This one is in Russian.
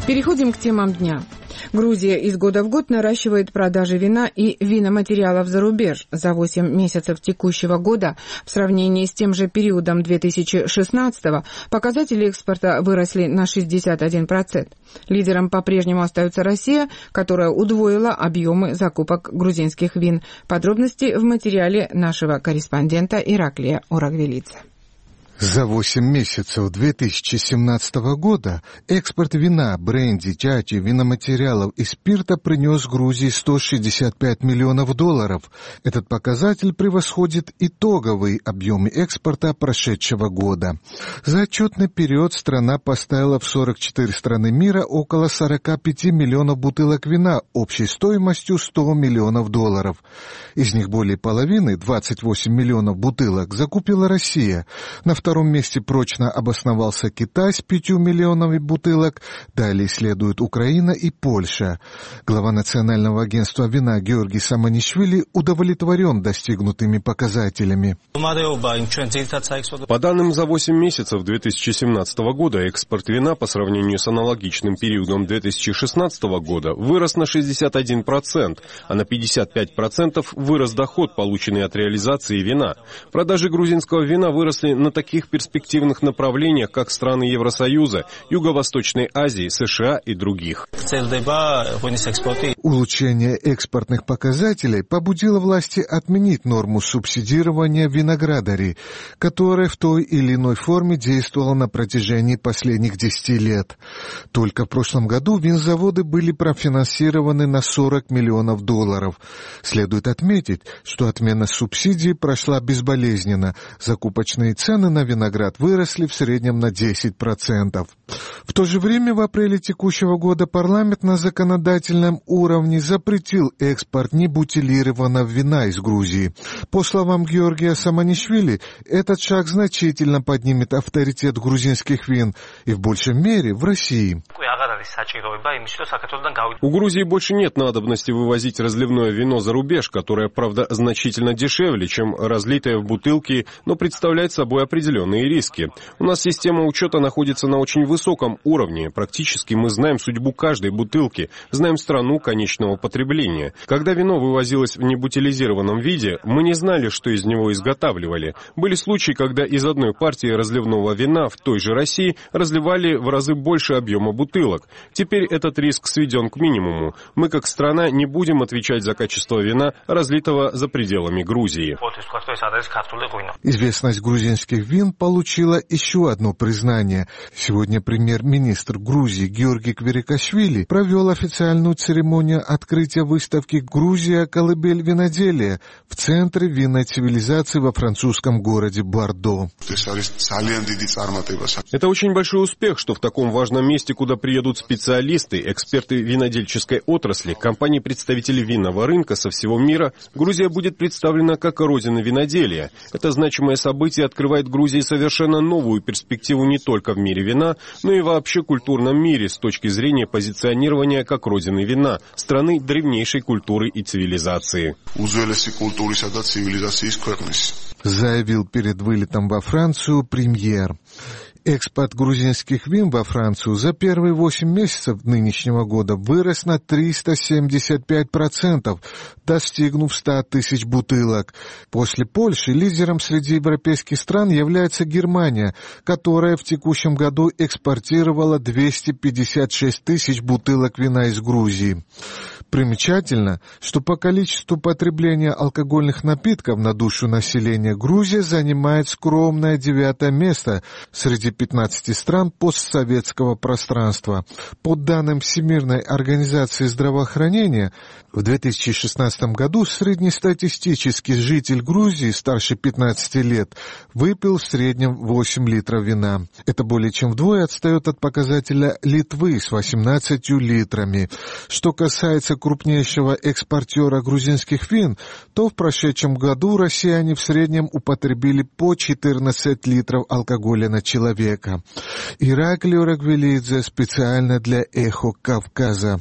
Переходим к темам дня. Грузия из года в год наращивает продажи вина и виноматериалов за рубеж. За 8 месяцев текущего года в сравнении с тем же периодом 2016-го показатели экспорта выросли на 61%. Лидером по-прежнему остается Россия, которая удвоила объемы закупок грузинских вин. Подробности в материале нашего корреспондента Ираклия Орагвелидзе. За 8 месяцев 2017 года экспорт вина, бренди, чачи, виноматериалов и спирта принес Грузии $165 миллионов. Этот показатель превосходит итоговые объемы экспорта прошедшего года. За отчетный период страна поставила в 44 страны мира около 45 миллионов бутылок вина общей стоимостью $100 миллионов. Из них более половины, 28 миллионов бутылок, закупила Россия. На втором месте прочно обосновался Китай с 5 миллионами бутылок, далее следуют Украина и Польша. Глава Национального агентства вина Георгий Саманишвили удовлетворен достигнутыми показателями. По данным за 8 месяцев 2017 года, экспорт вина по сравнению с аналогичным периодом 2016 года вырос на 61%, а на 55% вырос доход, полученный от реализации вина. Продажи грузинского вина выросли на таких перспективных направлениях, как страны Евросоюза, Юго-Восточной Азии, США и других. Улучшение экспортных показателей побудило власти отменить норму субсидирования виноградарей, которая в той или иной форме действовала на протяжении последних 10 лет. Только в прошлом году винзаводы были профинансированы на $40 миллионов. Следует отметить, что отмена субсидий прошла безболезненно. Закупочные цены на виноград выросли в среднем на 10%. В то же время в апреле текущего года парламент на законодательном уровне запретил экспорт небутилированного вина из Грузии. По словам Георгия Саманишвили, этот шаг значительно поднимет авторитет грузинских вин и в большей мере в России. У Грузии больше нет надобности вывозить разливное вино за рубеж, которое, правда, значительно дешевле, чем разлитое в бутылки, но представляет собой определенные риски. У нас система учета находится на очень высоком уровне. Практически мы знаем судьбу каждой бутылки, знаем страну конечного потребления. Когда вино вывозилось в небутилизированном виде, мы не знали, что из него изготавливали. Были случаи, когда из одной партии разливного вина в той же России разливали в разы больше объема бутылок. Теперь этот риск сведен к минимуму. Мы, как страна, не будем отвечать за качество вина, разлитого за пределами Грузии. Известность грузинских вин получила еще одно признание. Сегодня премьер-министр Грузии Георгий Кверикашвили провел официальную церемонию открытия выставки «Грузия. Колыбель виноделия» в центре винной цивилизации во французском городе Бордо. Это очень большой успех, что в таком важном месте, куда приедут специалисты, эксперты винодельческой отрасли, компании-представители винного рынка со всего мира, Грузия будет представлена как родина виноделия. Это значимое событие открывает Грузии совершенно новую перспективу не только в мире вина, но и вообще культурном мире с точки зрения позиционирования как родины вина, страны древнейшей культуры и цивилизации. Заявил перед вылетом во Францию премьер. Экспорт грузинских вин во Францию за первые 8 месяцев нынешнего года вырос на 375%, достигнув 100 тысяч бутылок. После Польши лидером среди европейских стран является Германия, которая в текущем году экспортировала 256 тысяч бутылок вина из Грузии. Примечательно, что по количеству потребления алкогольных напитков на душу населения Грузия занимает скромное 9-е место среди 15 стран постсоветского пространства. По данным Всемирной организации здравоохранения, в 2016 году среднестатистический житель Грузии старше 15 лет выпил в среднем 8 литров вина. Это более чем вдвое отстает от показателя Литвы с 18 литрами. Что касается крупнейшего экспортера грузинских вин, то в прошедшем году россияне в среднем употребили по 14 литров алкоголя на человека. Ираклий Орагвелидзе специально для «Эхо Кавказа».